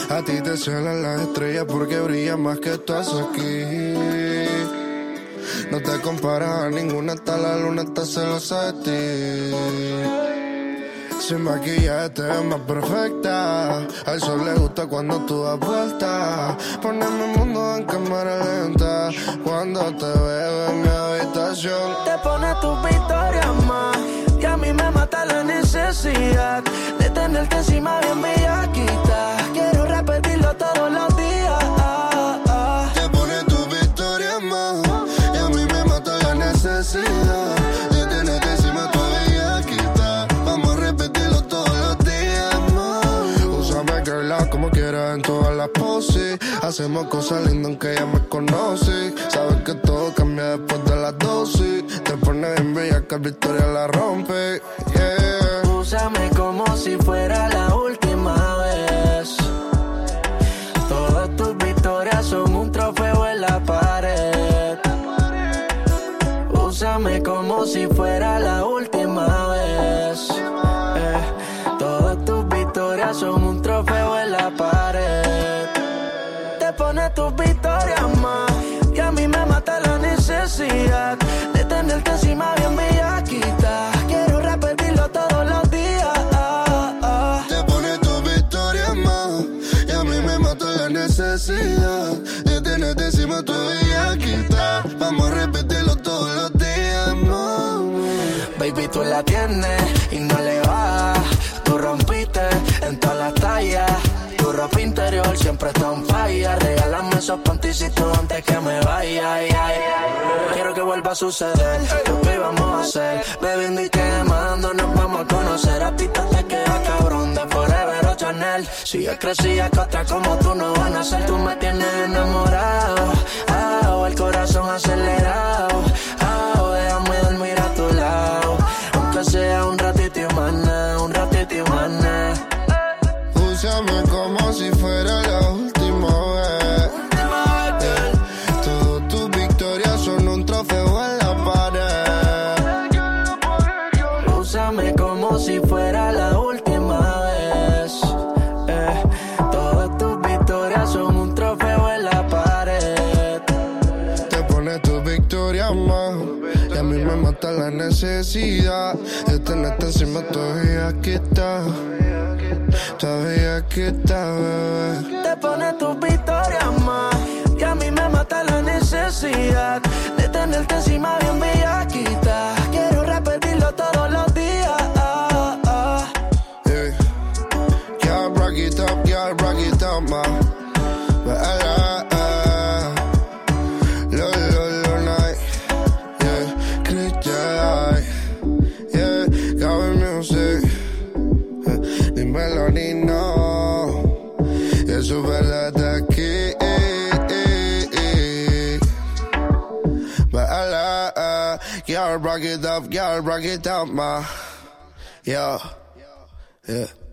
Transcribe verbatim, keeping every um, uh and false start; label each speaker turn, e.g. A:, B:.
A: A ti te celan las estrellas porque brillan más que estás aquí. No te comparas a ninguna, hasta la luna está celosa de ti. Sin maquillaje te ves más perfecta. Al sol le gusta cuando tú das vueltas. Poneme el mundo en cámara lenta cuando te veo en mi habitación.
B: Te pones tus victorias más y a mí me mata la necesidad de tenerte encima bien bellaquita. Quiero repetirlo todos los días. ah, ah.
A: Te pones tus victorias más y a mí me mata la necesidad de tenerte encima tu bellaquita. Vamos a repetirlo todos los días más. Úsame, girl, como quieras en todas las poses. Hacemos cosas lindas aunque ya me conoce. Sabes que todo cambia después de las dosis. Te pones bien bella que Victoria la rompe. Yeah.
B: Úsame como si fuera la última vez. Todas tus victorias son un trofeo en la pared. Úsame como si fuera la última vez. Eh, todas tus victorias son un trofeo en la pared. Te pones tus victorias más y a mí me mata la necesidad de tenerte encima bien bellaquita. Quiero repetirlo todos los días. ah, ah.
A: Te pones tus victorias más y a mí me mata la necesidad de tenerte encima tu bellaquita. Vamos a repetirlo todos los días, no.
B: Baby, tú la tienes y no le vas. Tú rompiste en todas las tallas. Tu ropa interior siempre está en falla. Regálame esos panticitos antes que me vaya. Ay, ay. Quiero que vuelva a suceder lo que íbamos a hacer. Bebiendo y quemando nos vamos a conocer. A ti te queda cabrón de Forever o Chanel. Si yo crecía que otra como tú no van a ser. Tú me tienes enamorado, ah, o el corazón acelerado, ah, o déjame dormir a tu lado. Aunque sea un ratito y más nada, un ratito y más nada.
A: Úsame como si fuera la última vez. Yeah. Todas tus victorias son un trofeo en la pared.
B: Úsame como si fuera la última vez. Eh, todas tus victorias son un trofeo en la pared.
A: Te pones tus victorias más y a mí me mata la necesidad de tenerte encima todavía que está. Todavía que está, bebé.
B: Te pones tus victorias más y a mí me mata la necesidad de tenerte encima bien bellaquita. Quiero repetirlo todos los días. ah, ah.
A: Yeah. Girl, rock it up, girl, rock it up, ma. But I like, lo, lo, lo, night. Yeah, Christian, yeah, Gabby Music. Dímelo, Nino, y es su verdad aquí. But I like, y'all rock it up, y'all rock it up, ma. Yeah, yeah.